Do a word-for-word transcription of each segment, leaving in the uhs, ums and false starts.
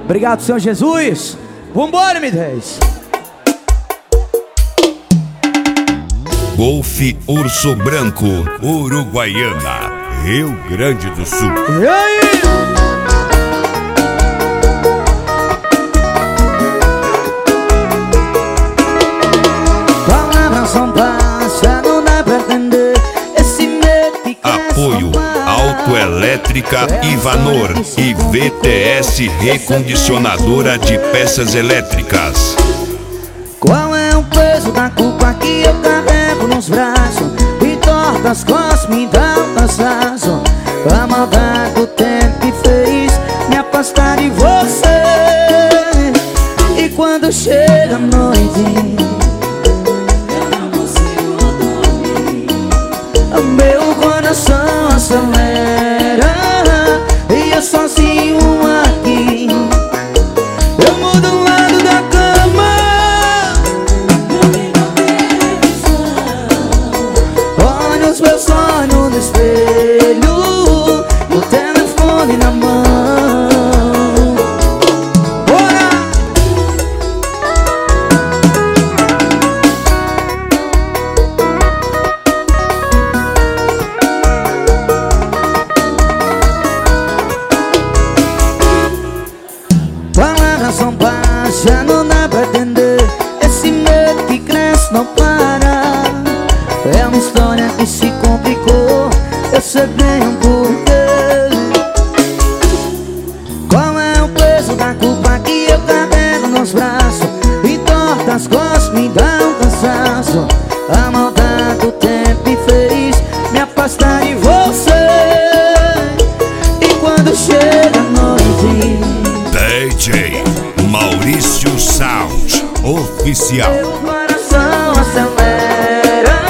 Obrigado, Senhor Jesus. Vambora, M dez. Golfe Urso Branco, Uruguaiana, Rio Grande do Sul. E aí? Palavras são passas, não dá pra entender esse medo que Apoio Autoelétrica Ivanor e V T S Recondicionadora de Peças Elétricas. Qual é o peso da culpa que eu carrego nos braços? E torta as costas, me dá um cansaço. A maldade do tempo que fez me afastar de você. E quando chega a noite, eu não consigo dormir. Meu coração acelera e eu sozinho aqui. Eu mudo o lado da cama, olho os meus sonhos no espelho, o telefone na mão. Bora! Palavras são baixas, não dá pra entender esse medo que cresce, não para. É uma história que se complicou, eu sei bem o porquê. Qual é o peso da culpa que eu carrego nos braços? E torta as costas, me dá um cansaço. A maldade do tempo me fez me afastar de você. E quando chega a noite, D J Maurício Sound Oficial. meu coração acelera.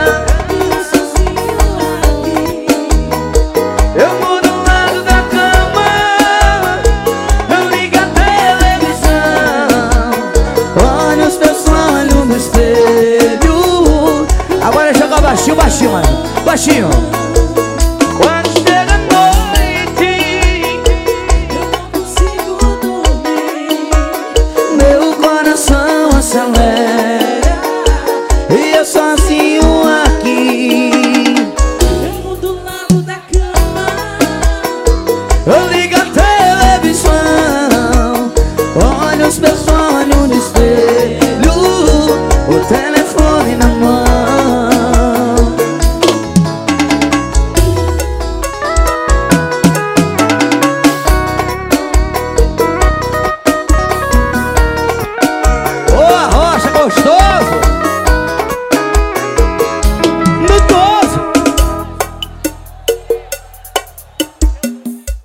Eu mudo o lado da cama, eu ligo a televisão, olho os teus olhos no espelho. Agora joga baixinho, baixinho, mano. Baixinho. Quando chega a noite, eu não consigo dormir. Meu coração acelera.